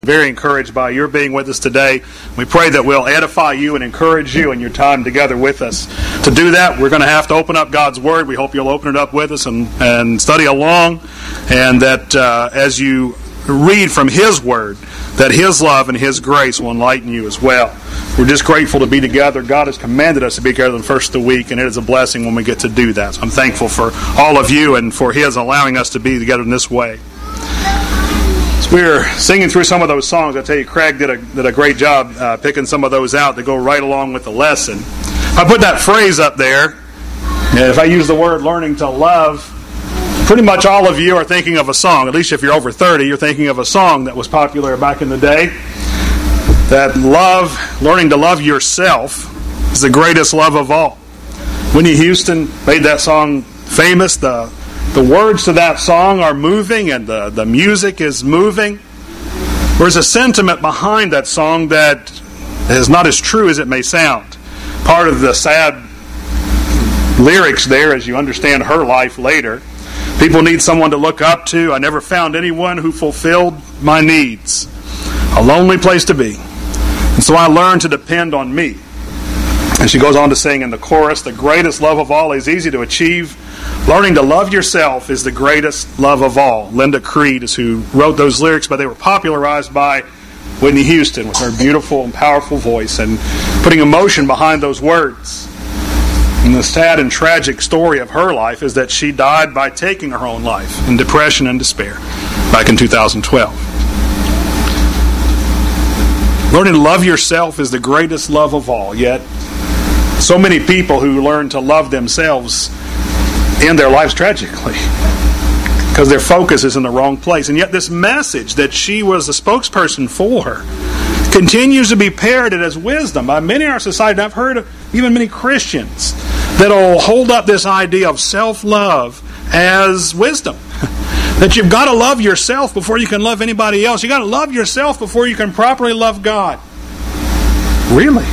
Very encouraged by your being with us today. We pray that we'll edify you and encourage you in your time together with us. To do that, we're going to have to open up God's Word. We hope you'll open it up with us and study along, and that as you read from His Word, that His love and His grace will enlighten you as well. We're just grateful to be together. God has commanded us to be together the first of the week, and it is a blessing when we get to do that. So I'm thankful for all of you and for His allowing us to be together in this way. We were singing through some of those songs. I tell you, Craig did a great job picking some of those out that go right along with the lesson. I put that phrase up there, and if I use the word learning to love, pretty much all of you are thinking of a song. At least if you're over 30, you're thinking of a song that was popular back in the day. That learning to love yourself is the greatest love of all. Whitney Houston made that song famous. The words to that song are moving, and the music is moving. There's a sentiment behind that song that is not as true as it may sound. Part of the sad lyrics there, as you understand her life later, people need someone to look up to. I never found anyone who fulfilled my needs. A lonely place to be. And so I learned to depend on me. And she goes on to sing in the chorus, the greatest love of all is easy to achieve. Learning to love yourself is the greatest love of all. Linda Creed is who wrote those lyrics, but they were popularized by Whitney Houston with her beautiful and powerful voice and putting emotion behind those words. And the sad and tragic story of her life is that she died by taking her own life in depression and despair back in 2012. Learning to love yourself is the greatest love of all, yet so many people who learn to love themselves end their lives tragically because their focus is in the wrong place. And yet this message that she was the spokesperson for continues to be parroted as wisdom by many in our society. And I've heard of even many Christians that will hold up this idea of self-love as wisdom. That you've got to love yourself before you can love anybody else. You've got to love yourself before you can properly love God. Really?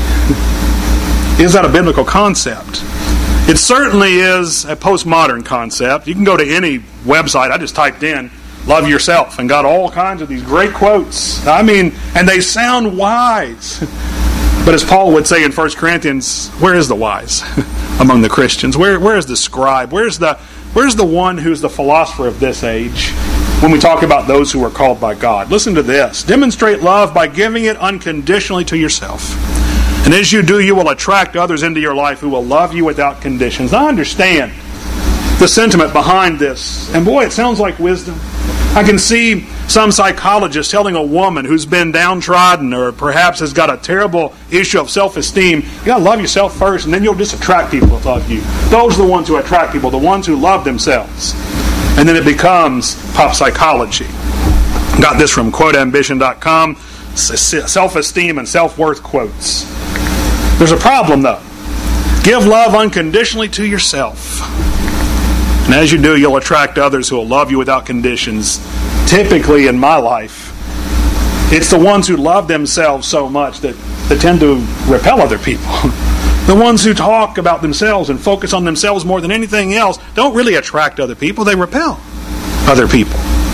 Is that a biblical concept? It certainly is a postmodern concept. You can go to any website. I just typed in, love yourself, and got all kinds of these great quotes. And they sound wise. But as Paul would say in 1 Corinthians, where is the wise among the Christians? Where is the scribe? Where's the one who's the philosopher of this age when we talk about those who are called by God? Listen to this. Demonstrate love by giving it unconditionally to yourself. And as you do, you will attract others into your life who will love you without conditions. I understand the sentiment behind this. And boy, it sounds like wisdom. I can see some psychologist telling a woman who's been downtrodden or perhaps has got a terrible issue of self-esteem, you got to love yourself first and then you'll just attract people to love you. Those are the ones who attract people, the ones who love themselves. And then it becomes pop psychology. Got this from quoteambition.com, self-esteem and self-worth quotes. There's a problem, though. Give love unconditionally to yourself. And as you do, you'll attract others who will love you without conditions. Typically, in my life, it's the ones who love themselves so much that they tend to repel other people. The ones who talk about themselves and focus on themselves more than anything else don't really attract other people. They repel other people.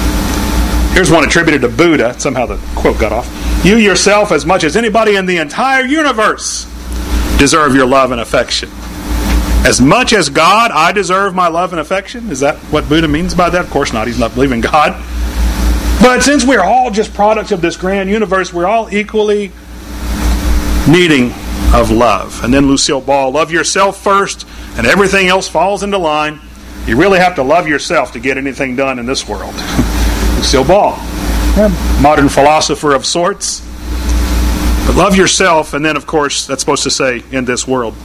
Here's one attributed to Buddha. Somehow the quote got off. You yourself, as much as anybody in the entire universe, deserve your love and affection. As much as God, I deserve my love and affection. Is that what Buddha means by that? Of course not. He's not believing God. But since we're all just products of this grand universe, we're all equally needing of love. And then Lucille Ball, love yourself first and everything else falls into line. You really have to love yourself to get anything done in this world. Lucille Ball, modern philosopher of sorts. But love yourself, and then, of course, that's supposed to say in this world,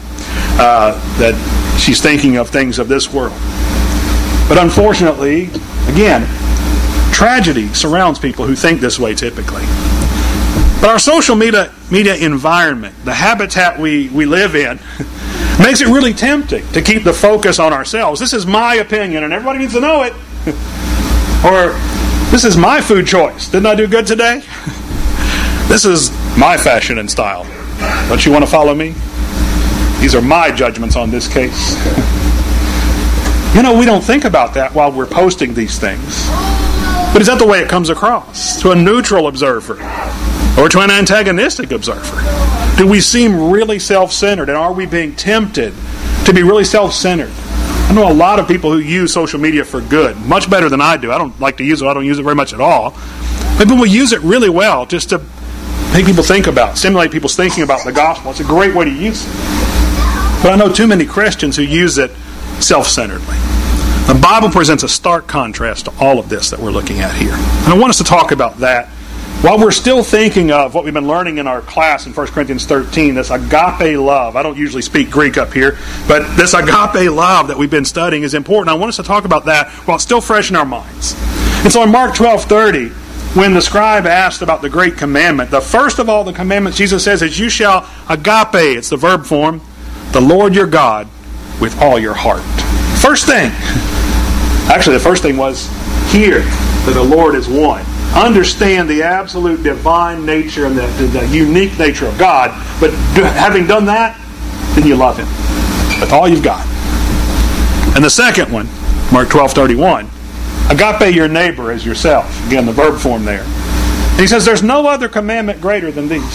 that she's thinking of things of this world. But unfortunately, again, tragedy surrounds people who think this way typically. But our social media environment, the habitat we live in, makes it really tempting to keep the focus on ourselves. This is my opinion, and everybody needs to know it. Or, this is my food choice. Didn't I do good today? This is my fashion and style. Don't you want to follow me? These are my judgments on this case. We don't think about that while we're posting these things. But is that the way it comes across to a neutral observer or to an antagonistic observer? Do we seem really self-centered, and are we being tempted to be really self-centered? I know a lot of people who use social media for good, much better than I do. I don't like to use it. I don't use it very much at all. Maybe we'll use it really well just to make people think about, stimulate people's thinking about the gospel. It's a great way to use it. But I know too many Christians who use it self-centeredly. The Bible presents a stark contrast to all of this that we're looking at here. And I want us to talk about that while we're still thinking of what we've been learning in our class in 1 Corinthians 13, this agape love. I don't usually speak Greek up here, but this agape love that we've been studying is important. I want us to talk about that while it's still fresh in our minds. And so in Mark 12:30, when the scribe asked about the great commandment, the first of all the commandments, Jesus says, is you shall agape, it's the verb form, the Lord your God with all your heart. First thing. Actually, the first thing was hear that the Lord is one. Understand the absolute divine nature and the unique nature of God. But having done that, then you love Him with all you've got. And the second one, Mark 12:31, agape your neighbor as yourself. Again, the verb form there. And he says there's no other commandment greater than these.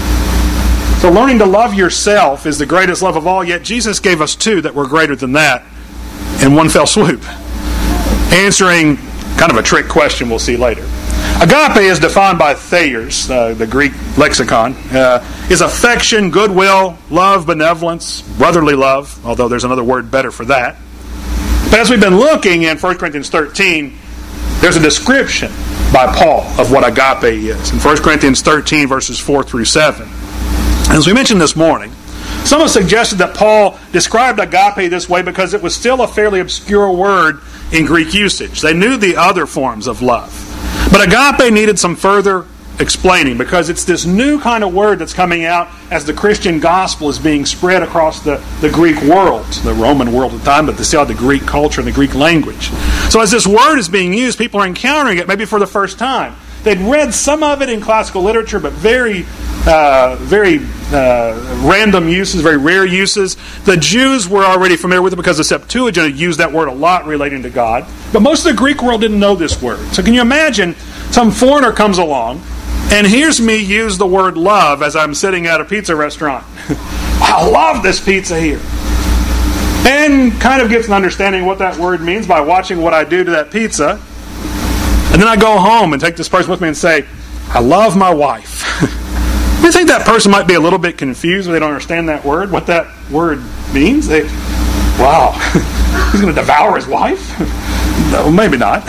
So learning to love yourself is the greatest love of all, yet Jesus gave us two that were greater than that in one fell swoop. Answering kind of a trick question we'll see later. Agape is defined by Thayer's, the Greek lexicon, is affection, goodwill, love, benevolence, brotherly love, although there's another word better for that. But as we've been looking in 1 Corinthians 13, there's a description by Paul of what agape is. In 1 Corinthians 13, verses 4 through 7. As we mentioned this morning, some have suggested that Paul described agape this way because it was still a fairly obscure word in Greek usage. They knew the other forms of love. But agape needed some further explaining because it's this new kind of word that's coming out as the Christian gospel is being spread across the Greek world, the Roman world at the time, but they still had the Greek culture and the Greek language. So as this word is being used, people are encountering it maybe for the first time. They'd read some of it in classical literature, but very random uses, very rare uses. The Jews were already familiar with it because the Septuagint used that word a lot relating to God. But most of the Greek world didn't know this word. So can you imagine some foreigner comes along and hears me use the word love as I'm sitting at a pizza restaurant. I love this pizza here. And kind of gets an understanding of what that word means by watching what I do to that pizza. And then I go home and take this person with me and say, I love my wife. You think that person might be a little bit confused when they don't understand that word, what that word means? Wow, he's going to devour his wife? No, maybe not.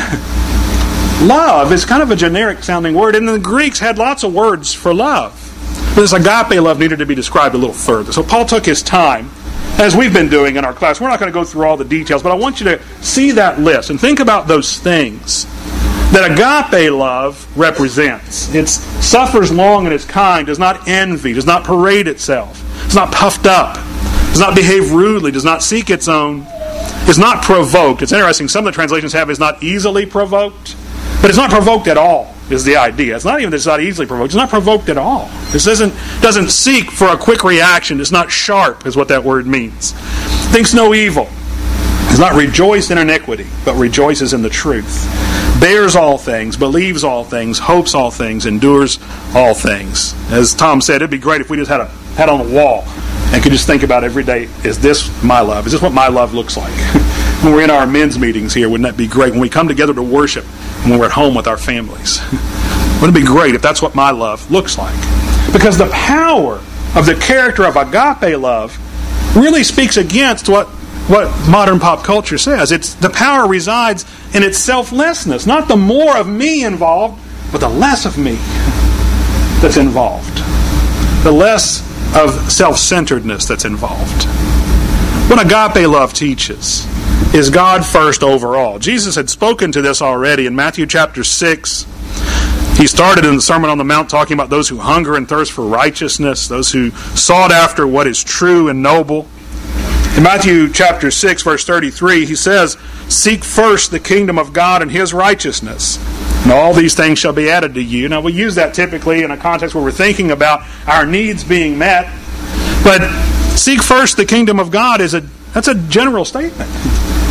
Love is kind of a generic sounding word, and the Greeks had lots of words for love. But this agape love needed to be described a little further. So Paul took his time, as we've been doing in our class. We're not going to go through all the details, but I want you to see that list and think about those things that agape love represents. It suffers long and is kind, does not envy, does not parade itself, is not puffed up, does not behave rudely, does not seek its own, is not provoked. It's interesting, some of the translations have is not easily provoked, but it's not provoked at all, is the idea. It's not even that it's not easily provoked, it's not provoked at all. This doesn't seek for a quick reaction, it's not sharp, is what that word means. Thinks no evil, does not rejoice in iniquity, but rejoices in the truth. Bears all things, believes all things, hopes all things, endures all things. As Tom said, it'd be great if we just had on a wall and could just think about every day, is this my love? Is this what my love looks like? When we're in our men's meetings here, wouldn't that be great? When we come together to worship, when we're at home with our families. Wouldn't it be great if that's what my love looks like? Because the power of the character of agape love really speaks against what modern pop culture says. The power resides in its selflessness. Not the more of me involved, but the less of me that's involved. The less of self-centeredness that's involved. What agape love teaches is God first overall. Jesus had spoken to this already in Matthew chapter 6. He started in the Sermon on the Mount talking about those who hunger and thirst for righteousness, those who sought after what is true and noble. In Matthew chapter 6, verse 33, he says, seek first the kingdom of God and His righteousness, and all these things shall be added to you. Now, we use that typically in a context where we're thinking about our needs being met, but seek first the kingdom of God that's a general statement.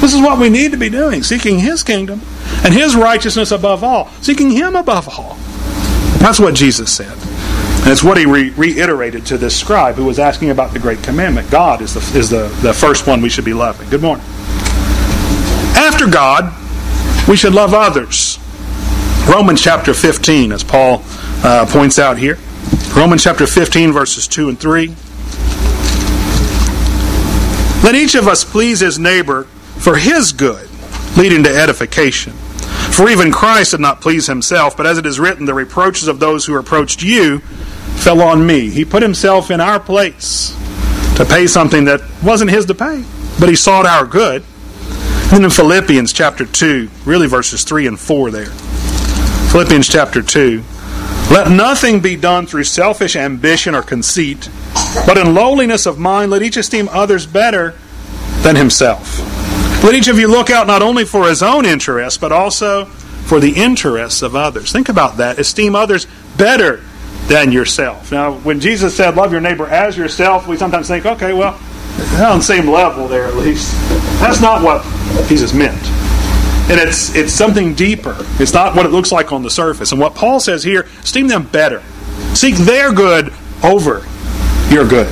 This is what we need to be doing, seeking His kingdom and His righteousness above all, seeking Him above all. That's what Jesus said. And it's what He reiterated to this scribe who was asking about the Great Commandment. God is the first one we should be loving. Good morning. After God, we should love others. Romans chapter 15, as Paul points out here. Romans chapter 15, verses 2 and 3. Let each of us please his neighbor for his good, leading to edification. For even Christ did not please himself, but as it is written, the reproaches of those who reproached you fell on me. He put himself in our place to pay something that wasn't his to pay, but he sought our good. And in Philippians chapter 2, really verses 3 and 4 there. Philippians chapter 2. Let nothing be done through selfish ambition or conceit, but in lowliness of mind let each esteem others better than himself. Let each of you look out not only for his own interests, but also for the interests of others. Think about that. Esteem others better than yourself. Now, when Jesus said, love your neighbor as yourself, we sometimes think, okay, well, they're on the same level there at least. That's not what Jesus meant. And it's something deeper. It's not what it looks like on the surface. And what Paul says here, esteem them better. Seek their good over your good.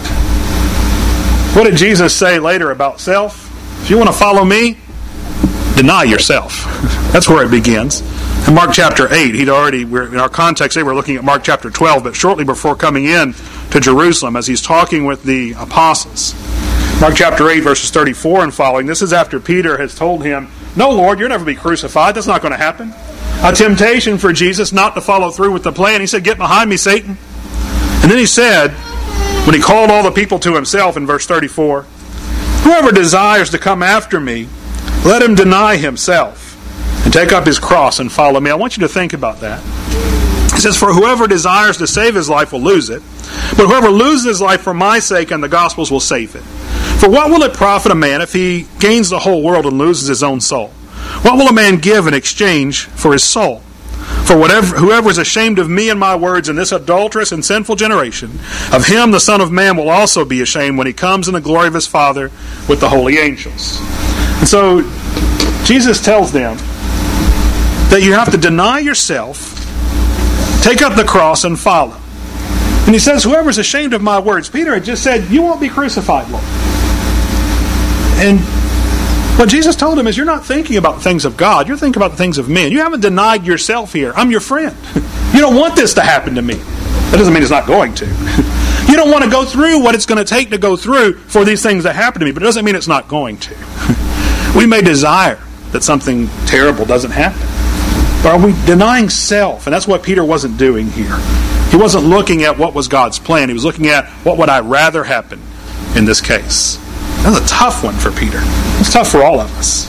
What did Jesus say later about self? If you want to follow me, deny yourself. That's where it begins. In Mark chapter 8, in our context today, we're looking at Mark chapter 12, but shortly before coming in to Jerusalem, as he's talking with the apostles. Mark chapter 8, verses 34 and following, this is after Peter has told him, no, Lord, you'll never be crucified. That's not going to happen. A temptation for Jesus not to follow through with the plan. He said, get behind me, Satan. And then he said, when he called all the people to himself in verse 34, whoever desires to come after me, let him deny himself and take up his cross and follow me. I want you to think about that. He says, for whoever desires to save his life will lose it, but whoever loses his life for my sake and the gospel's will save it. For what will it profit a man if he gains the whole world and loses his own soul? What will a man give in exchange for his soul? For whoever is ashamed of me and my words in this adulterous and sinful generation, of him the Son of Man will also be ashamed when he comes in the glory of his Father with the holy angels. And so Jesus tells them that you have to deny yourself, take up the cross, and follow. And he says, whoever is ashamed of my words. Peter had just said, you won't be crucified, Lord. And what Jesus told him is, you're not thinking about the things of God. You're thinking about the things of men. You haven't denied yourself here. I'm your friend. You don't want this to happen to me. That doesn't mean it's not going to. You don't want to go through what it's going to take to go through for these things to happen to me, but it doesn't mean it's not going to. We may desire that something terrible doesn't happen. But are we denying self? And that's what Peter wasn't doing here. He wasn't looking at what was God's plan. He was looking at what would I rather happen in this case. That's a tough one for Peter. It's tough for all of us.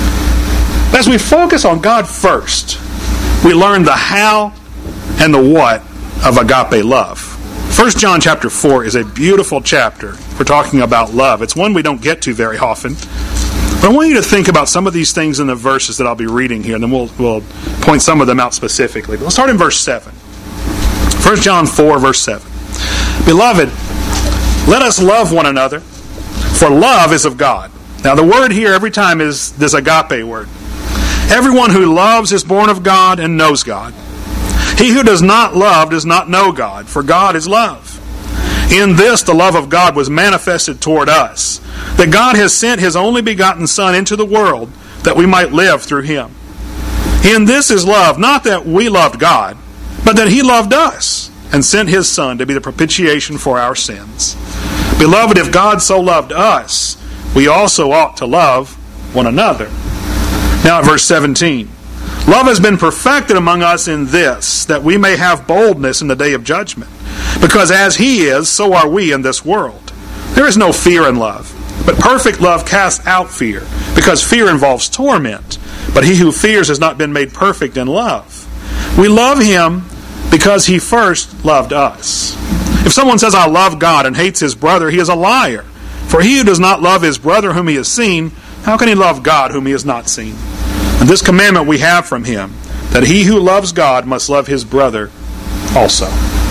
As we focus on God first, we learn the how and the what of agape love. 1 John chapter 4 is a beautiful chapter for talking about love. It's one we don't get to very often. But I want you to think about some of these things in the verses that I'll be reading here, and then we'll point some of them out specifically. But let's start in verse 7. 1 John 4, verse 7. Beloved, let us love one another, for love is of God. Now the word here every time is this agape word. Everyone who loves is born of God and knows God. He who does not love does not know God, for God is love. In this the love of God was manifested toward us, that God has sent His only begotten Son into the world, that we might live through Him. In this is love, not that we loved God, but that He loved us, and sent His Son to be the propitiation for our sins. Beloved, if God so loved us, we also ought to love one another. Now at verse 17. Love has been perfected among us in this, that we may have boldness in the day of judgment. Because as He is, so are we in this world. There is no fear in love, but perfect love casts out fear, because fear involves torment. But he who fears has not been made perfect in love. We love Him because He first loved us. If someone says, I love God, and hates his brother, he is a liar. For he who does not love his brother whom he has seen, how can he love God whom he has not seen? And this commandment we have from Him, that he who loves God must love his brother also.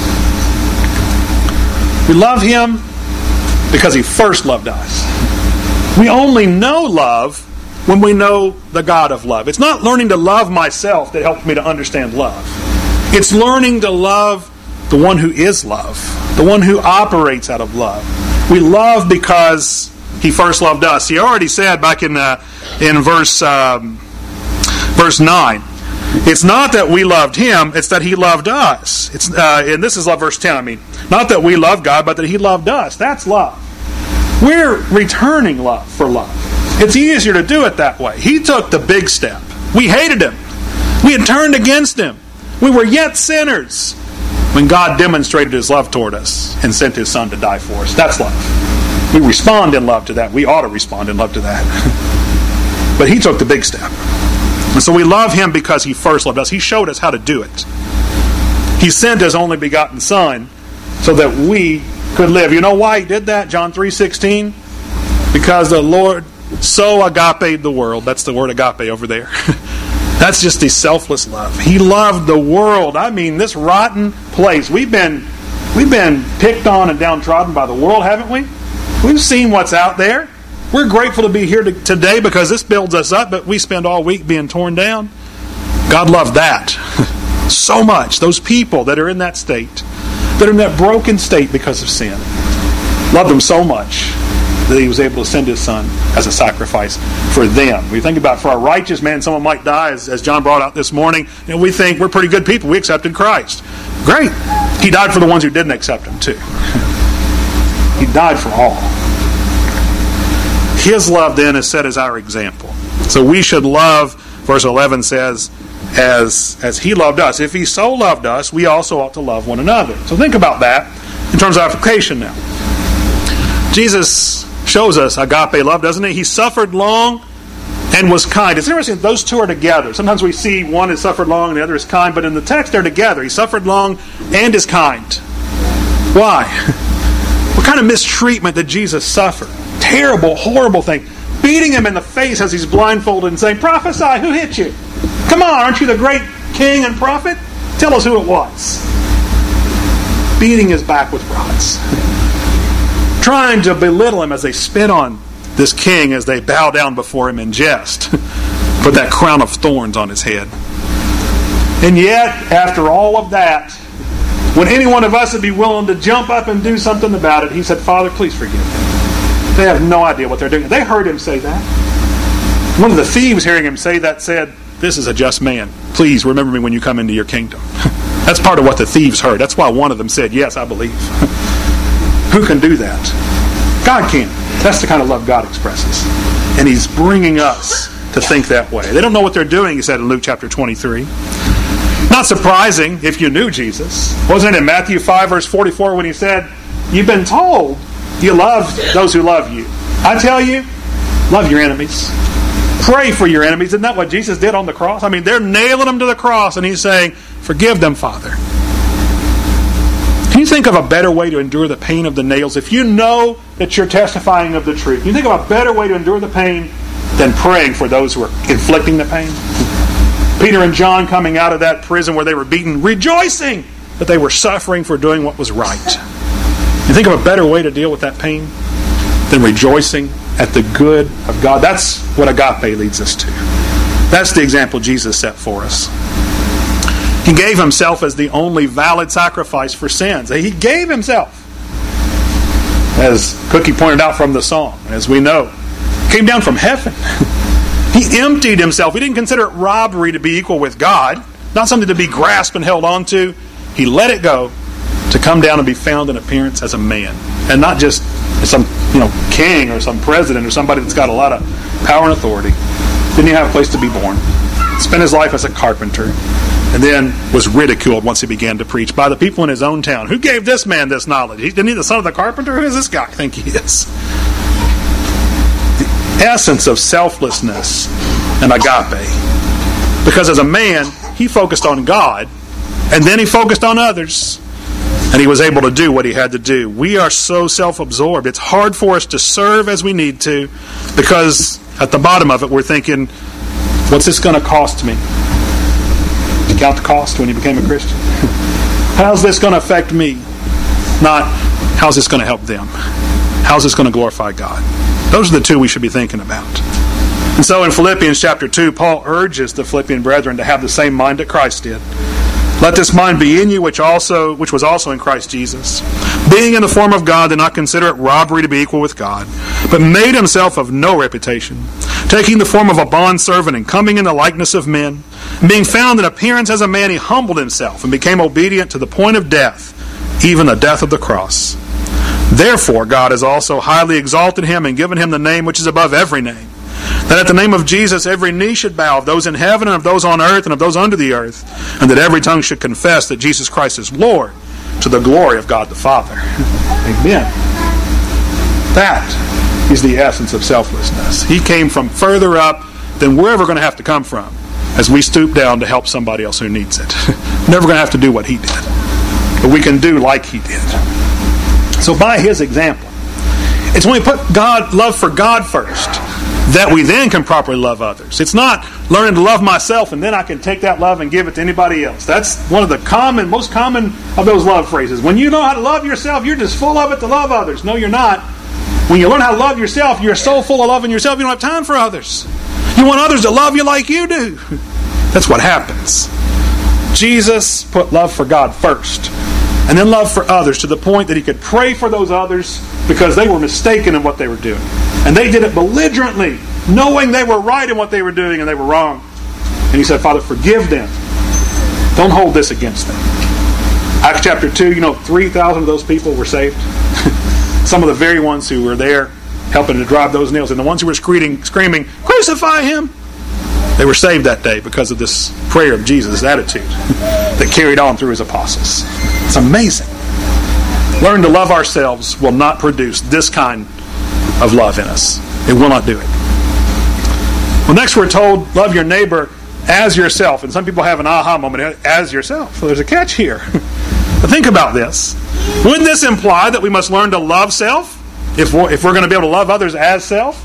We love Him because He first loved us. We only know love when we know the God of love. It's not learning to love myself that helps me to understand love. It's learning to love the one who is love, the one who operates out of love. We love because He first loved us. He already said back in verse 9, it's not that we loved Him, it's that He loved us. And this is verse 10, not that we loved God, but that He loved us. That's love. We're returning love for love. It's easier to do it that way. He took the big step. We hated Him. We had turned against Him. We were yet sinners when God demonstrated His love toward us and sent His Son to die for us. That's love. We respond in love to that. We ought to respond in love to that. But He took the big step. And so we love Him because He first loved us. He showed us how to do it. He sent His only begotten Son so that we could live. You know why He did that? John 3:16. Because the Lord so agaped the world. That's the word agape over there. That's just His selfless love. He loved the world. This rotten place. We've been picked on and downtrodden by the world, haven't we? We've seen what's out there. We're grateful to be here today because this builds us up, but we spend all week being torn down. God loved that so much. Those people that are in that state, that are in that broken state because of sin, loved them so much that He was able to send His Son as a sacrifice for them. We think about, for a righteous man, someone might die, as John brought out this morning. We think we're pretty good people. We accepted Christ. Great. He died for the ones who didn't accept Him too. He died for all. His love then is set as our example. So we should love, verse 11 says, as He loved us. If He so loved us, we also ought to love one another. So think about that in terms of application now. Jesus shows us agape love, doesn't He? He suffered long and was kind. It's interesting that those two are together. Sometimes we see one has suffered long and the other is kind, but in the text they're together. He suffered long and is kind. Why? What kind of mistreatment did Jesus suffer? Terrible, horrible thing. Beating Him in the face as He's blindfolded and saying, "Prophesy, who hit you? Come on, aren't you the great king and prophet? Tell us who it was." Beating His back with rods. Trying to belittle Him as they spit on this king as they bow down before Him in jest. Put that crown of thorns on His head. And yet, after all of that, when any one of us would be willing to jump up and do something about it, He said, "Father, please forgive them. They have no idea what they're doing." They heard Him say that. One of the thieves hearing Him say that said, "This is a just man. Please remember me when you come into your kingdom." That's part of what the thieves heard. That's why one of them said, "Yes, I believe." Who can do that? God can. That's the kind of love God expresses. And He's bringing us to think that way. They don't know what they're doing, He said in Luke chapter 23. Not surprising if you knew Jesus. Wasn't it in Matthew 5 verse 44 when He said, "You've been told you love those who love you. I tell you, love your enemies. Pray for your enemies." Isn't that what Jesus did on the cross? They're nailing Him to the cross and He's saying, "Forgive them, Father." Can you think of a better way to endure the pain of the nails? If you know that you're testifying of the truth, can you think of a better way to endure the pain than praying for those who are inflicting the pain? Peter and John coming out of that prison where they were beaten, rejoicing that they were suffering for doing what was right. You think of a better way to deal with that pain than rejoicing at the good of God? That's what agape leads us to. That's the example Jesus set for us. He gave Himself as the only valid sacrifice for sins. He gave Himself. As Cookie pointed out from the song, as we know, came down from heaven. He emptied Himself. He didn't consider it robbery to be equal with God, not something to be grasped and held on to. He let it go to come down and be found in appearance as a man. And not just some king or some president or somebody that's got a lot of power and authority. Didn't even have a place to be born. Spent His life as a carpenter. And then was ridiculed once He began to preach by the people in His own town. Who gave this man this knowledge? Isn't he the son of the carpenter? Who does this guy think he is? The essence of selflessness and agape. Because as a man, He focused on God, and then He focused on others. And He was able to do what He had to do. We are so self-absorbed. It's hard for us to serve as we need to, because at the bottom of it, we're thinking, what's this going to cost me? Did you count the cost when you became a Christian? How's this going to affect me? Not, how's this going to help them? How's this going to glorify God? Those are the two we should be thinking about. And so in Philippians chapter 2, Paul urges the Philippian brethren to have the same mind that Christ did. Let this mind be in you, which was also in Christ Jesus. Being in the form of God, did not consider it robbery to be equal with God, but made himself of no reputation, taking the form of a bondservant and coming in the likeness of men. And being found in appearance as a man, he humbled himself and became obedient to the point of death, even the death of the cross. Therefore God has also highly exalted him and given him the name which is above every name, that at the name of Jesus every knee should bow, of those in heaven and of those on earth and of those under the earth, and that every tongue should confess that Jesus Christ is Lord, to the glory of God the Father. Amen. That is the essence of selflessness. He came from further up than we're ever going to have to come from as we stoop down to help somebody else who needs it. Never going to have to do what he did, but we can do like he did. So by his example, it's when we put love for God first that we then can properly love others. It's not learning to love myself and then I can take that love and give it to anybody else. That's one of the most common of those love phrases. When you know how to love yourself, you're just full of it to love others. No, you're not. When you learn how to love yourself, you're so full of loving yourself, you don't have time for others. You want others to love you like you do. That's what happens. Jesus put love for God first, and then love for others, to the point that he could pray for those others because they were mistaken in what they were doing. And they did it belligerently, knowing they were right in what they were doing and they were wrong. And he said, Father, forgive them. Don't hold this against them. Acts chapter 2, 3,000 of those people were saved. Some of the very ones who were there helping to drive those nails, and the ones who were screaming, crucify him, they were saved that day because of this prayer of Jesus' attitude that carried on through his apostles. It's amazing. Learn to love ourselves will not produce this kind of love in us. It will not do it. Well, next we're told, love your neighbor as yourself. And some people have an aha moment, as yourself. So there's a catch here. But think about this. Wouldn't this imply that we must learn to love self if we're going to be able to love others as self?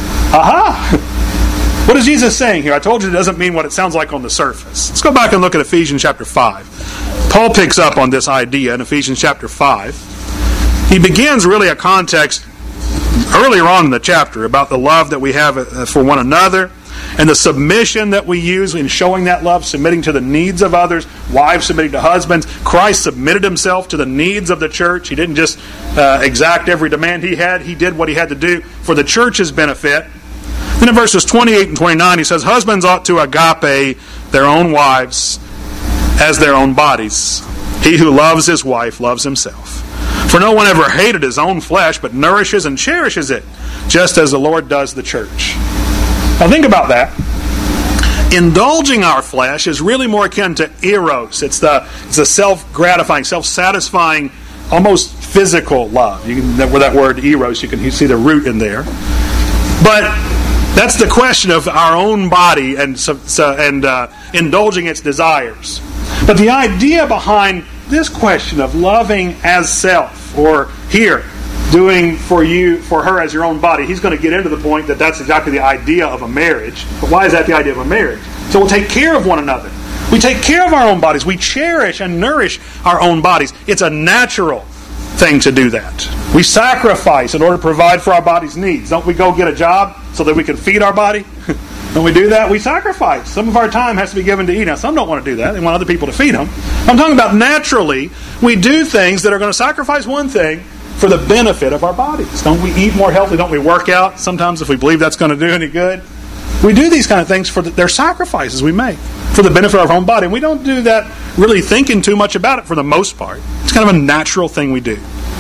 Aha! What is Jesus saying here? I told you it doesn't mean what it sounds like on the surface. Let's go back and look at Ephesians chapter 5. Paul picks up on this idea in Ephesians chapter 5. He begins really a context earlier on in the chapter about the love that we have for one another and the submission that we use in showing that love, submitting to the needs of others, wives submitting to husbands. Christ submitted himself to the needs of the church. He didn't just exact every demand he had. He did what he had to do for the church's benefit. Then in verses 28 and 29 he says, husbands ought to agape their own wives as their own bodies. He who loves his wife loves himself. For no one ever hated his own flesh, but nourishes and cherishes it, just as the Lord does the church. Now think about that. Indulging our flesh is really more akin to eros. It's a self-gratifying, self-satisfying, almost physical love. With that word eros, you can see the root in there. But that's the question of our own body and indulging its desires. But the idea behind this question of loving as self, or here, doing for her as your own body, he's going to get into the point that that's exactly the idea of a marriage. But why is that the idea of a marriage? So we'll take care of one another. We take care of our own bodies. We cherish and nourish our own bodies. It's a natural thing to do that. We sacrifice in order to provide for our body's needs. Don't we go get a job so that we can feed our body? When we do that, we sacrifice. Some of our time has to be given to eat. Now, some don't want to do that. They want other people to feed them. I'm talking about naturally, we do things that are going to sacrifice one thing for the benefit of our bodies. Don't we eat more healthy? Don't we work out sometimes if we believe that's going to do any good? We do these kind of things for they're sacrifices we make for the benefit of our own body. And we don't do that really thinking too much about it for the most part. It's kind of a natural thing we do.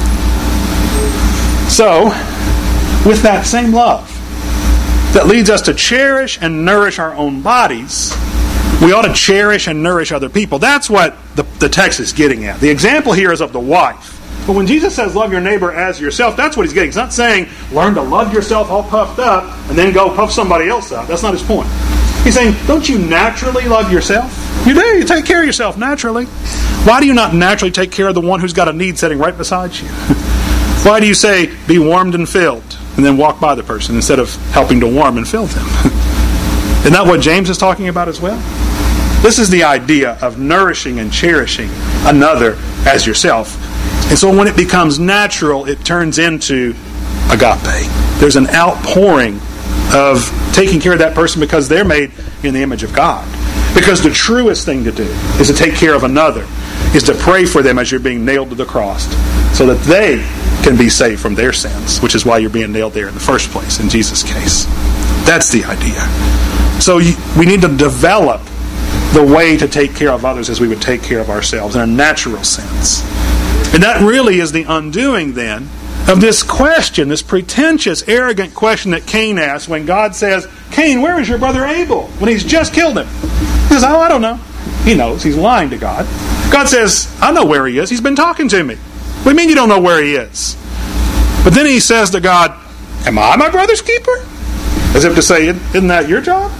So, with that same love that leads us to cherish and nourish our own bodies, we ought to cherish and nourish other people. That's what the text is getting at. The example here is of the wife. But when Jesus says love your neighbor as yourself, that's what he's getting. He's not saying learn to love yourself all puffed up and then go puff somebody else up. That's not his point. He's saying, don't you naturally love yourself? You do. You take care of yourself naturally. Why do you not naturally take care of the one who's got a need sitting right beside you? Why do you say, be warmed and filled, and then walk by the person instead of helping to warm and fill them? Isn't that what James is talking about as well? This is the idea of nourishing and cherishing another as yourself. And so when it becomes natural, it turns into agape. There's an outpouring of taking care of that person because they're made in the image of God. Because the truest thing to do is to take care of another, is to pray for them as you're being nailed to the cross so that they can be saved from their sins, which is why you're being nailed there in the first place, in Jesus' case. That's the idea. So we need to develop the way to take care of others as we would take care of ourselves in a natural sense. And that really is the undoing then of this question, this pretentious, arrogant question that Cain asked when God says, Cain, where is your brother Abel? When he's just killed him. He says, I don't know. He knows. He's lying to God. God says, I know where he is. He's been talking to me. What do you mean you don't know where he is? But then he says to God, am I my brother's keeper? As if to say, isn't that your job?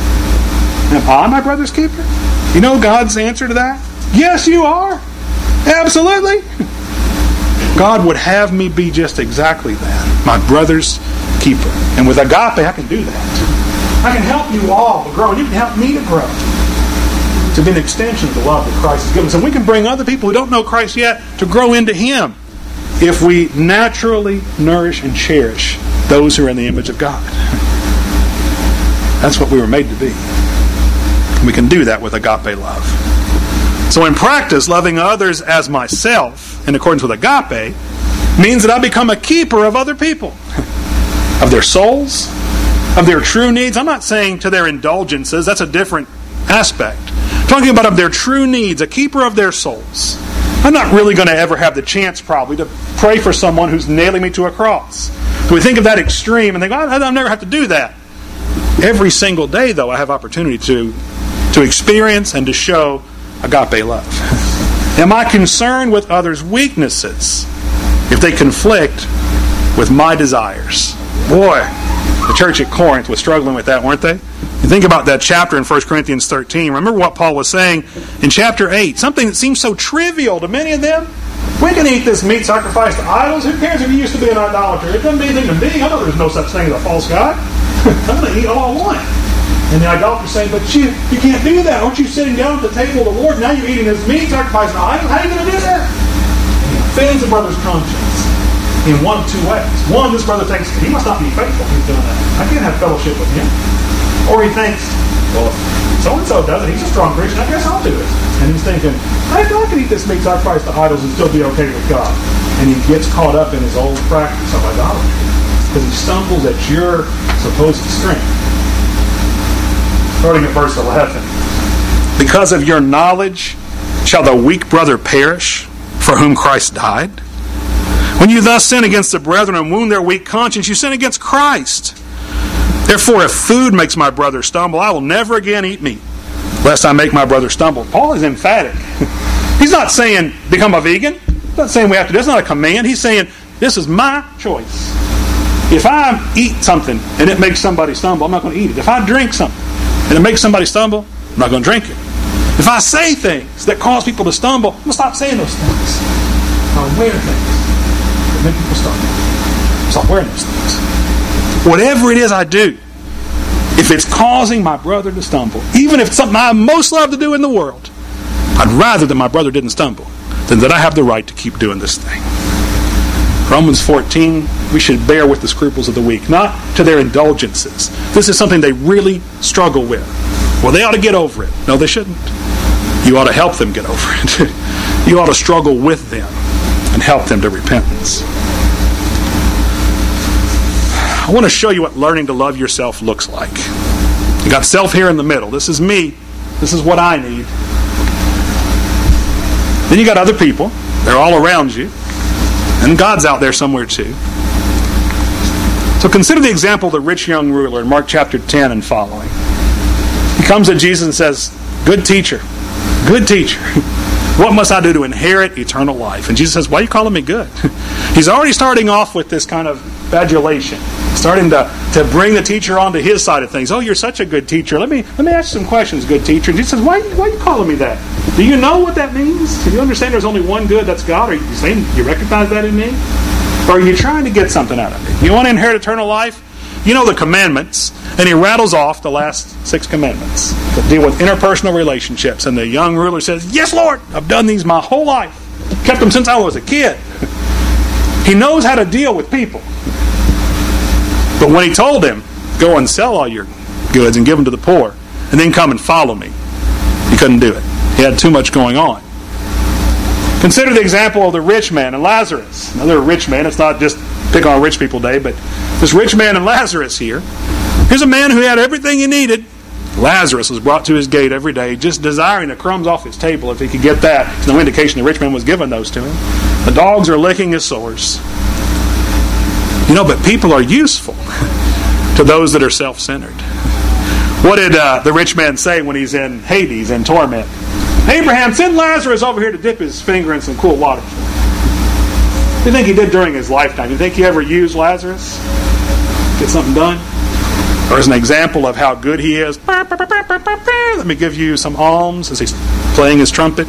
Am I my brother's keeper? You know God's answer to that? Yes, you are. Absolutely. God would have me be just exactly that, my brother's keeper. And with agape, I can do that. I can help you all to grow, and you can help me to grow, to be an extension of the love that Christ has given us. And we can bring other people who don't know Christ yet to grow into Him if we naturally nourish and cherish those who are in the image of God. That's what we were made to be. We can do that with agape love. So in practice, loving others as myself, in accordance with agape, means that I become a keeper of other people, of their souls, of their true needs. I'm not saying to their indulgences. That's a different aspect. I'm talking about of their true needs, a keeper of their souls. I'm not really going to ever have the chance, probably, to pray for someone who's nailing me to a cross. So we think of that extreme and think, I'll never have to do that. Every single day, though, I have opportunity to experience and to show agape love. Am I concerned with others' weaknesses if they conflict with my desires? Boy, the church at Corinth was struggling with that, weren't they? You think about that chapter in 1 Corinthians 13. Remember what Paul was saying in chapter 8. Something that seems so trivial to many of them. We can eat this meat sacrificed to idols. Who cares if you used to be an idolater? It doesn't mean anything to me. I know there's no such thing as a false God. I'm going to eat all I want. And the idolater's saying, but you can't do that. Aren't you sitting down at the table of the Lord? Now you're eating this meat sacrificed to idols. How are you going to do that? He offends a brother's conscience in one of two ways. One, this brother thinks, he must not be faithful. He's doing that. I can't have fellowship with him. Or he thinks, well, if so-and-so does it, he's a strong Christian, I guess I'll do it. And he's thinking, I can eat this meat sacrificed to idols and still be okay with God. And he gets caught up in his old practice of idolatry because he stumbles at your supposed strength. Starting at verse 11. Because of your knowledge shall the weak brother perish, for whom Christ died? When you thus sin against the brethren and wound their weak conscience, you sin against Christ. Therefore, if food makes my brother stumble, I will never again eat meat, lest I make my brother stumble. Paul is emphatic. He's not saying become a vegan. He's not saying we have to do. That's not a command. He's saying this is my choice. If I eat something and it makes somebody stumble, I'm not going to eat it. If I drink something and it makes somebody stumble, I'm not going to drink it. If I say things that cause people to stumble, I'm going to stop saying those things. I wear things that make people stumble. Stop wearing those things. Whatever it is I do, if it's causing my brother to stumble, even if it's something I most love to do in the world, I'd rather that my brother didn't stumble than that I have the right to keep doing this thing. Romans 14, we should bear with the scruples of the weak, not to their indulgences. This is something they really struggle with. Well, they ought to get over it. No, they shouldn't. You ought to help them get over it. You ought to struggle with them and help them to repentance. I want to show you what learning to love yourself looks like. You got self here in the middle. This is me. This is what I need. Then you got other people. They're all around you. And God's out there somewhere too. So consider the example of the rich young ruler in Mark chapter 10 and following. He comes to Jesus and says, good teacher, what must I do to inherit eternal life? And Jesus says, why are you calling me good? He's already starting off with this kind of adulation, starting to bring the teacher onto his side of things. Oh, you're such a good teacher. Let me ask you some questions, good teacher. And Jesus says, why are you calling me that? Do you know what that means? Do you understand there's only one good, that's God? Are you saying you recognize that in me? Or are you trying to get something out of me? You want to inherit eternal life? You know the commandments. And he rattles off the last 6 commandments that deal with interpersonal relationships. And the young ruler says, yes, Lord, I've done these my whole life. Kept them since I was a kid. He knows how to deal with people. But when he told him go and sell all your goods and give them to the poor, and then come and follow me. He couldn't do it. He had too much going on. Consider the example of the rich man and Lazarus. Another rich man. It's not just pick on rich people day, but this rich man and Lazarus here. Here's a man who had everything he needed. Lazarus was brought to his gate every day, just desiring the crumbs off his table. If he could get that, there's no indication the rich man was giving those to him. The dogs are licking his sores. But people are useful to those that are self-centered. What did the rich man say when he's in Hades, in torment? Abraham, send Lazarus over here to dip his finger in some cool water. What do you think he did during his lifetime? Do you think he ever used Lazarus? Get something done? Or as an example of how good he is, let me give you some alms as he's playing his trumpet.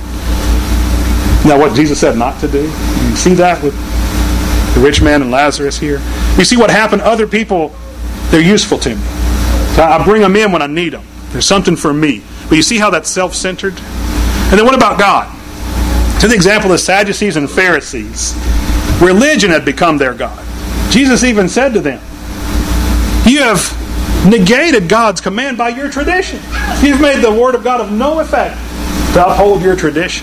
Now what Jesus said not to do? You see that with the rich man and Lazarus here? You see what happened? Other people, they're useful to me. So I bring them in when I need them. There's something for me. But you see how that's self-centered? And then what about God? To the example of the Sadducees and Pharisees. Religion had become their God. Jesus even said to them, you have negated God's command by your tradition. You've made the Word of God of no effect to uphold your tradition.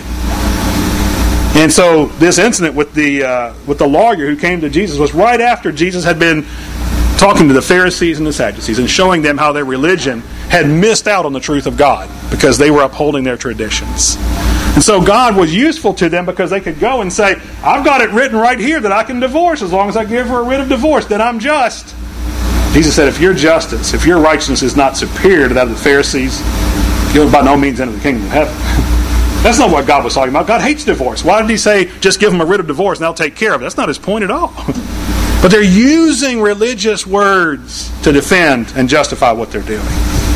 And so this incident with the lawyer who came to Jesus was right after Jesus had been talking to the Pharisees and the Sadducees and showing them how their religion had missed out on the truth of God because they were upholding their traditions. And so God was useful to them because they could go and say, I've got it written right here that I can divorce as long as I give her a writ of divorce, then I'm just. Jesus said, if your justice, if your righteousness is not superior to that of the Pharisees, you'll by no means enter the kingdom of heaven. That's not what God was talking about. God hates divorce. Why did he say, just give them a writ of divorce and they'll take care of it? That's not his point at all. But they're using religious words to defend and justify what they're doing.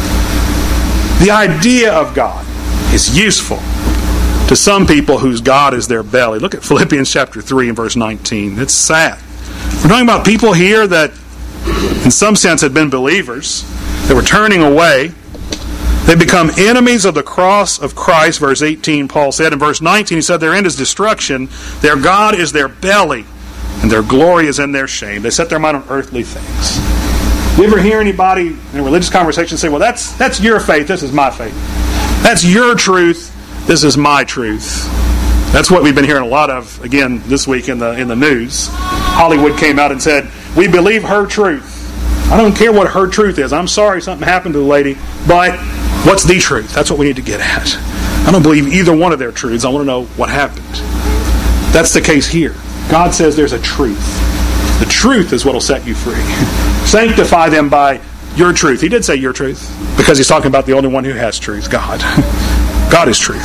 The idea of God is useful to some people whose God is their belly. Look at Philippians chapter 3 and verse 19. It's sad. We're talking about people here that in some sense had been believers. They were turning away. They become enemies of the cross of Christ, verse 18, Paul said. In verse 19, he said, their end is destruction. Their God is their belly, and their glory is in their shame. They set their mind on earthly things. You ever hear anybody in a religious conversation say, well, that's your faith, this is my faith. That's your truth, this is my truth. That's what we've been hearing a lot of, again, this week in the news. Hollywood came out and said, we believe her truth. I don't care what her truth is. I'm sorry something happened to the lady, but what's the truth? That's what we need to get at. I don't believe either one of their truths. I want to know what happened. That's the case here. God says there's a truth. The truth is what will set you free. Sanctify them by your truth. He did say your truth because he's talking about the only one who has truth, God. God is truth.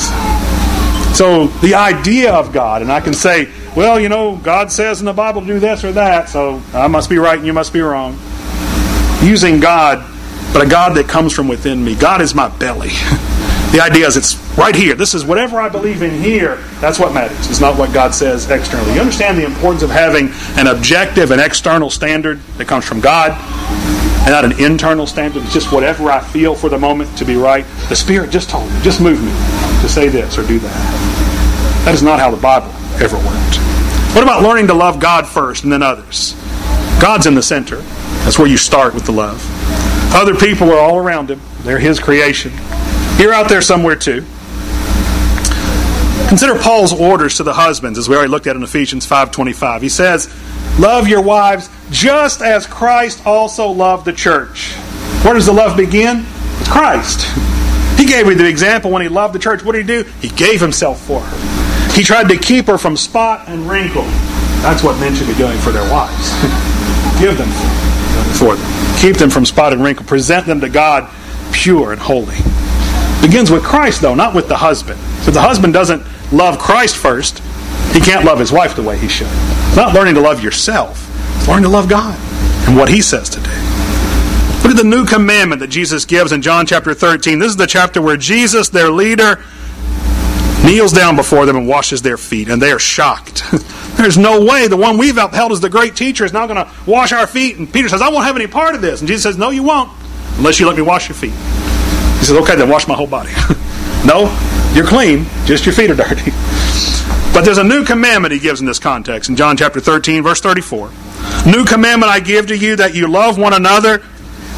So the idea of God, and I can say, well, God says in the Bible to do this or that, so I must be right and you must be wrong. Using God, but a God that comes from within me. God is my belly. The idea is it's right here. This is whatever I believe in here. That's what matters. It's not what God says externally. You understand the importance of having an objective and external standard that comes from God and not an internal standard. It's just whatever I feel for the moment to be right. The Spirit just told me, just moved me to say this or do that. That is not how the Bible ever worked. What about learning to love God first and then others? God's in the center. That's where you start with the love. Other people are all around him. They're his creation. You're out there somewhere too. Consider Paul's orders to the husbands, as we already looked at in Ephesians 5:25. He says, love your wives just as Christ also loved the church. Where does the love begin? With Christ. He gave me the example when he loved the church. What did he do? He gave himself for her. He tried to keep her from spot and wrinkle. That's what men should be doing for their wives. Give them for them. Keep them from spot and wrinkle. Present them to God pure and holy. Begins with Christ, though, not with the husband. So if the husband doesn't love Christ first, he can't love his wife the way he should. It's not learning to love yourself. It's learning to love God and what he says to do. Look at the new commandment that Jesus gives in John chapter 13. This is the chapter where Jesus, their leader, kneels down before them and washes their feet, and they are shocked. There's no way the one we've upheld as the great teacher is now going to wash our feet. And Peter says, I won't have any part of this. And Jesus says, no, you won't, unless you let me wash your feet. He says, okay, then wash my whole body. No, you're clean, just your feet are dirty. But there's a new commandment he gives in this context. In John chapter 13, verse 34. New commandment I give to you, that you love one another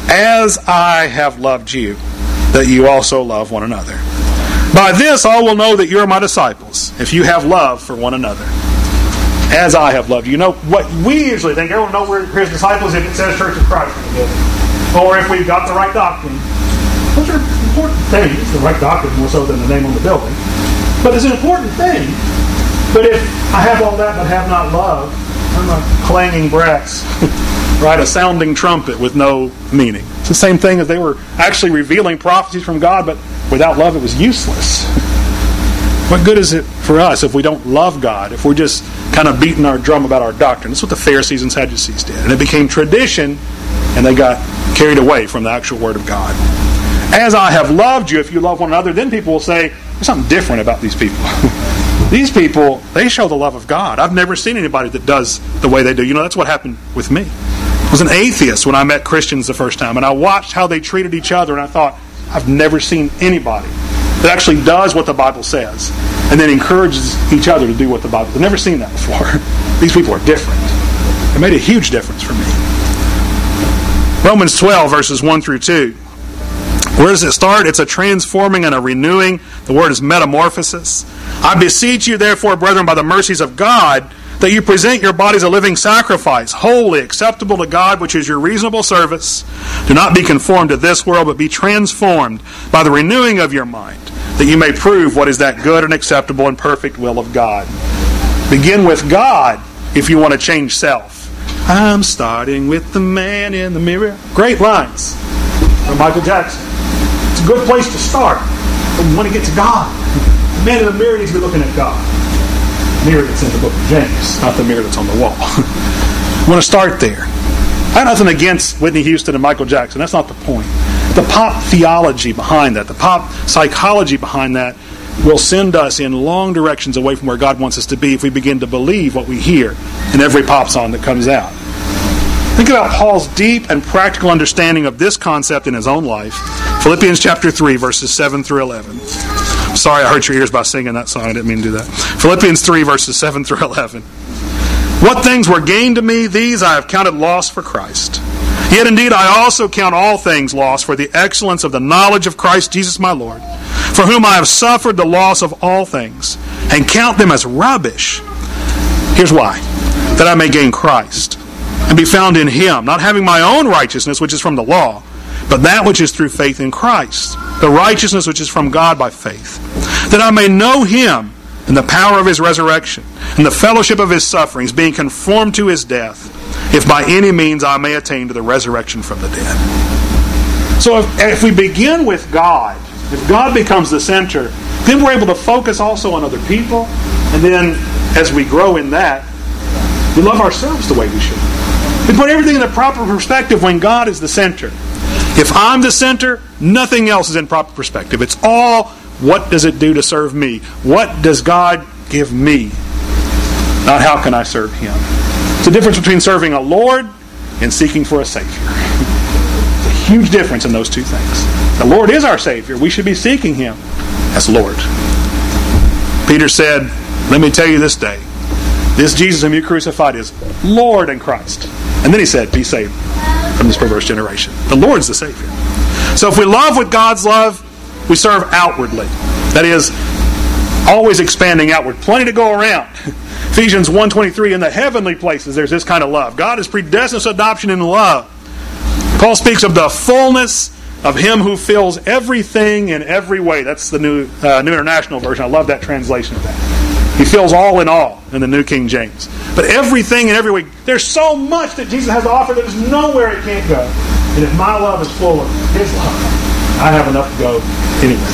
as I have loved you, that you also love one another. By this all will know that you are my disciples, if you have love for one another. As I have loved you. You know, what we usually think, everyone will know we're His disciples if it says Church of Christ in the building. Or if we've got the right doctrine. Those are important things. The right doctrine more so than the name on the building. But it's an important thing. But if I have all that but have not love, I'm a clanging brass. Right? A sounding trumpet with no meaning. It's the same thing as they were actually revealing prophecies from God, but without love it was useless. What good is it for us if we don't love God, if we're just kind of beating our drum about our doctrine? That's what the Pharisees and Sadducees did. And it became tradition, and they got carried away from the actual Word of God. As I have loved you, if you love one another, then people will say, there's something different about these people. These people, they show the love of God. I've never seen anybody that does the way they do. You know, that's what happened with me. I was an atheist when I met Christians the first time, and I watched how they treated each other, and I thought, I've never seen anybody that actually does what the Bible says and then encourages each other to do what the Bible says. I've never seen that before. These people are different. It made a huge difference for me. Romans 12, verses 1 through 2. Where does it start? It's a transforming and a renewing. The word is metamorphosis. I beseech you, therefore, brethren, by the mercies of God, that you present your bodies a living sacrifice, holy, acceptable to God, which is your reasonable service. Do not be conformed to this world, but be transformed by the renewing of your mind, that you may prove what is that good and acceptable and perfect will of God. Begin with God if you want to change self. I'm starting with the man in the mirror. Great lines from Michael Jackson. It's a good place to start, but we want to get to God. The man in the mirror needs to be looking at God. Mirror that's in the book of James, not the mirror that's on the wall. I want to start there. I have nothing against Whitney Houston and Michael Jackson. That's not the point. The pop theology behind that, the pop psychology behind that, will send us in long directions away from where God wants us to be if we begin to believe what we hear in every pop song that comes out. Think about Paul's deep and practical understanding of this concept in his own life. Philippians chapter 3, verses 7 through 11. Sorry I hurt your ears by singing that song. I didn't mean to do that. Philippians 3, verses 7 through 11. What things were gain to me, these I have counted loss for Christ. Yet indeed I also count all things lost for the excellence of the knowledge of Christ Jesus my Lord, for whom I have suffered the loss of all things, and count them as rubbish. Here's why. That I may gain Christ, and be found in Him, not having my own righteousness, which is from the law, but that which is through faith in Christ, the righteousness which is from God by faith, that I may know Him and the power of His resurrection, and the fellowship of His sufferings, being conformed to His death, if by any means I may attain to the resurrection from the dead. So if we begin with God, if God becomes the center, then we're able to focus also on other people, and then as we grow in that, we love ourselves the way we should. We put everything in the proper perspective when God is the center. If I'm the center, nothing else is in proper perspective. It's all, what does it do to serve me? What does God give me? Not how can I serve Him. It's the difference between serving a Lord and seeking for a Savior. It's a huge difference in those two things. The Lord is our Savior. We should be seeking Him as Lord. Peter said, let me tell you this day, this Jesus whom you crucified is Lord and Christ. And then he said, be saved from this perverse generation. The Lord's the Savior. So if we love with God's love, we serve outwardly. That is, always expanding outward. Plenty to go around. Ephesians 1:23, in the heavenly places there's this kind of love. God has predestined us to adoption in love. Paul speaks of the fullness of Him who fills everything in every way. That's the New International Version. I love that translation of that. He fills all in all in the New King James. But everything in every way. There's so much that Jesus has to offer that there's nowhere it can't go. And if my love is full of His love, I have enough to go anywhere.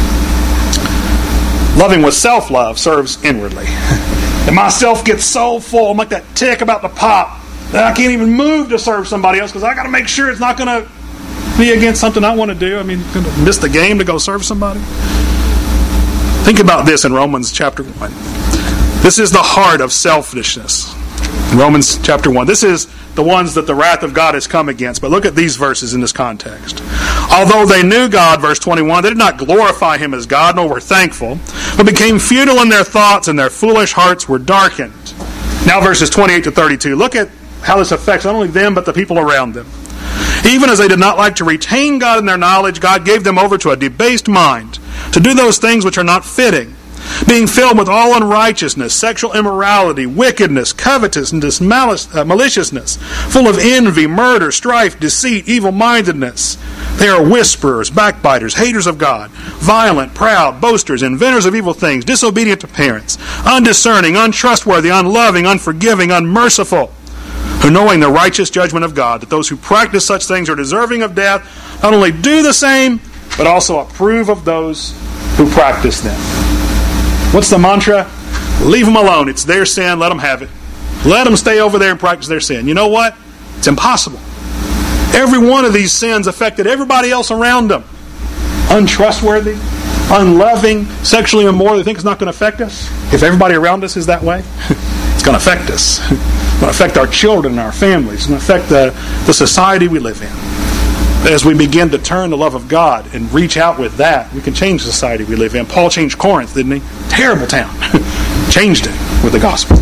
Loving with self-love serves inwardly. And myself gets so full, I'm like that tick about the pop, that I can't even move to serve somebody else because I got to make sure it's not going to be against something I want to do. I mean, going to miss the game to go serve somebody. Think about this in Romans chapter 1. This is the heart of selfishness. In Romans chapter 1. This is the ones that the wrath of God has come against. But look at these verses in this context. Although they knew God, verse 21, they did not glorify Him as God, nor were thankful, but became futile in their thoughts, and their foolish hearts were darkened. Now verses 28 to 32. Look at how this affects not only them, but the people around them. Even as they did not like to retain God in their knowledge, God gave them over to a debased mind, to do those things which are not fitting, being filled with all unrighteousness, sexual immorality, wickedness, covetousness, maliciousness, full of envy, murder, strife, deceit, evil-mindedness. They are whisperers, backbiters, haters of God, violent, proud, boasters, inventors of evil things, disobedient to parents, undiscerning, untrustworthy, unloving, unforgiving, unmerciful, who knowing the righteous judgment of God, that those who practice such things are deserving of death, not only do the same, but also approve of those who practice them. What's the mantra? Leave them alone. It's their sin. Let them have it. Let them stay over there and practice their sin. You know what? It's impossible. Every one of these sins affected everybody else around them. Untrustworthy, unloving, sexually immoral. They think it's not going to affect us? If everybody around us is that way, it's going to affect us. It's going to affect our children and our families. It's going to affect the society we live in. As we begin to turn the love of God and reach out with that, we can change the society we live in. Paul changed Corinth, didn't he? Terrible town. Changed it with the gospel.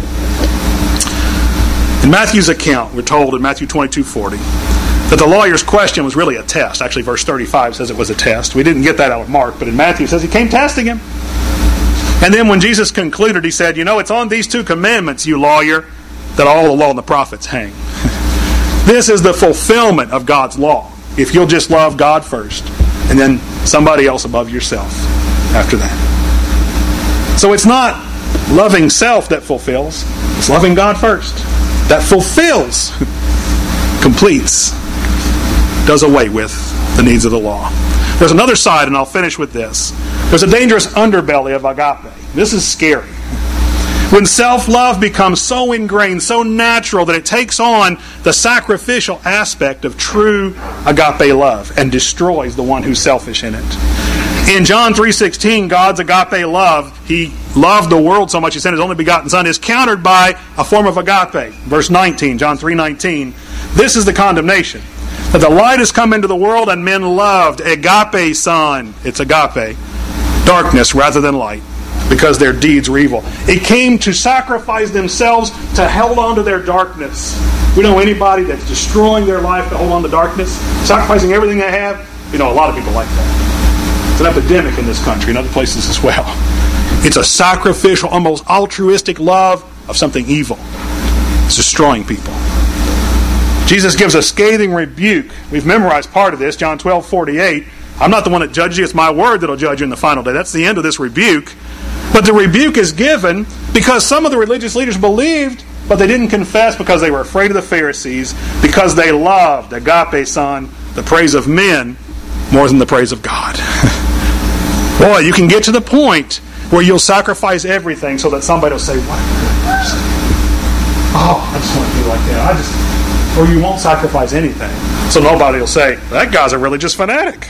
In Matthew's account, we're told in Matthew 22:40 that the lawyer's question was really a test. Actually, verse 35 says it was a test. We didn't get that out of Mark, but in Matthew it says he came testing him. And then when Jesus concluded, he said, it's on these two commandments, you lawyer, that all the law and the prophets hang. This is the fulfillment of God's law. If you'll just love God first, and then somebody else above yourself after that. So it's not loving self that fulfills, it's loving God first. That fulfills, completes, does away with the needs of the law. There's another side, and I'll finish with this. There's a dangerous underbelly of agape. This is scary. When self-love becomes so ingrained, so natural, that it takes on the sacrificial aspect of true agape love and destroys the one who's selfish in it. In John 3:16, God's agape love, He loved the world so much He sent His only begotten Son, is countered by a form of agape. Verse 19, John 3:19, this is the condemnation, that the light has come into the world and men loved agape son, it's agape, darkness rather than light, because their deeds were evil. It came to sacrifice themselves to hold on to their darkness. We know anybody that's destroying their life to hold on to darkness, sacrificing everything they have. A lot of people like that. It's an epidemic in this country and other places as well. It's a sacrificial, almost altruistic love of something evil. It's destroying people. Jesus gives a scathing rebuke. We've memorized part of this, John 12:48. I'm not the one that judges you, it's my word that will judge you in the final day. That's the end of this rebuke. But the rebuke is given because some of the religious leaders believed, but they didn't confess because they were afraid of the Pharisees, because they loved, agape son, the praise of men more than the praise of God. Boy, you can get to the point where you'll sacrifice everything so that somebody will say, what a good person. Oh, I just want to be like that. Or you won't sacrifice anything. So nobody will say, that guy's a religious fanatic.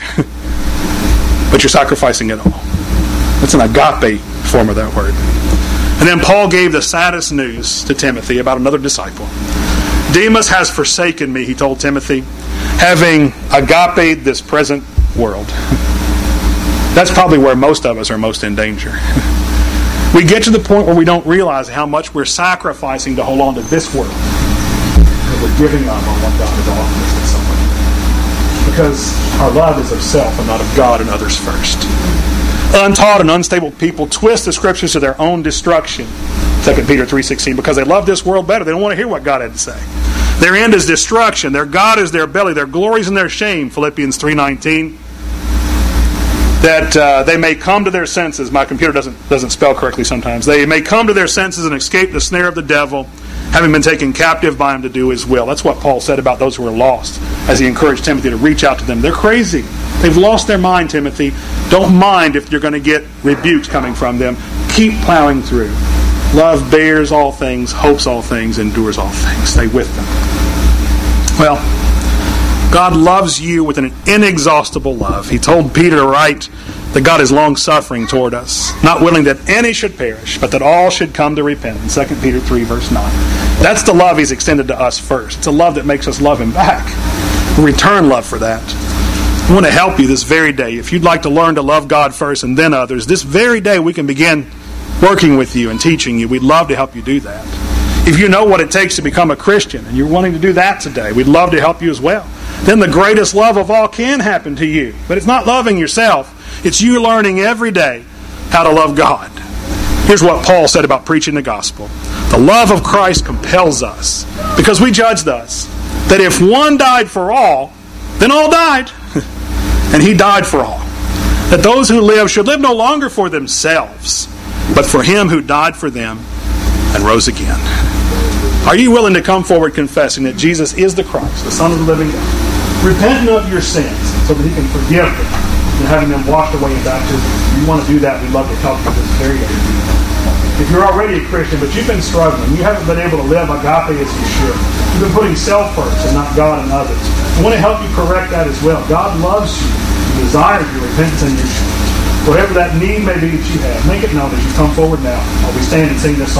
But you're sacrificing it all. It's an agape form of that word. And then Paul gave the saddest news to Timothy about another disciple. Demas has forsaken me, he told Timothy, having agape this present world. That's probably where most of us are most in danger. We get to the point where we don't realize how much we're sacrificing to hold on to this world. And we're giving up on what God has offered us in some way. Because our love is of self and not of God and others first. Untaught and unstable people twist the Scriptures to their own destruction. 2 Peter 3:16, because they love this world better. They don't want to hear what God had to say. Their end is destruction. Their God is their belly. Their glory is in their shame. Philippians 3:19. That they may come to their senses. My computer doesn't spell correctly sometimes. They may come to their senses and escape the snare of the devil, having been taken captive by him to do his will. That's what Paul said about those who are lost, as he encouraged Timothy to reach out to them. They're crazy. They've lost their mind, Timothy. Don't mind if you're going to get rebukes coming from them. Keep plowing through. Love bears all things, hopes all things, endures all things. Stay with them. Well, God loves you with an inexhaustible love. He told Peter to write that God is long-suffering toward us, not willing that any should perish, but that all should come to repentance. 2 Peter 3, verse 9. That's the love He's extended to us first. It's a love that makes us love Him back. Return love for that. I want to help you this very day. If you'd like to learn to love God first and then others, this very day we can begin working with you and teaching you. We'd love to help you do that. If you know what it takes to become a Christian and you're wanting to do that today, we'd love to help you as well. then the greatest love of all can happen to you. But it's not loving yourself. It's you learning every day how to love God. Here's what Paul said about preaching the gospel. The love of Christ compels us, because we judge thus, that if one died for all, then all died. And he died for all. That those who live should live no longer for themselves, but for him who died for them and rose again. Are you willing to come forward confessing that Jesus is the Christ, the Son of the living God, repenting of your sins so that he can forgive them and having them washed away in baptism? If you want to do that, we'd love to help you this very day. If you're already a Christian, but you've been struggling, you haven't been able to live agape as you should, you've been putting self first and not God and others, I want to help you correct that as well. God loves you. He desires your repentance and your change. Whatever that need may be that you have, make it known as you come forward now while we stand and sing this song.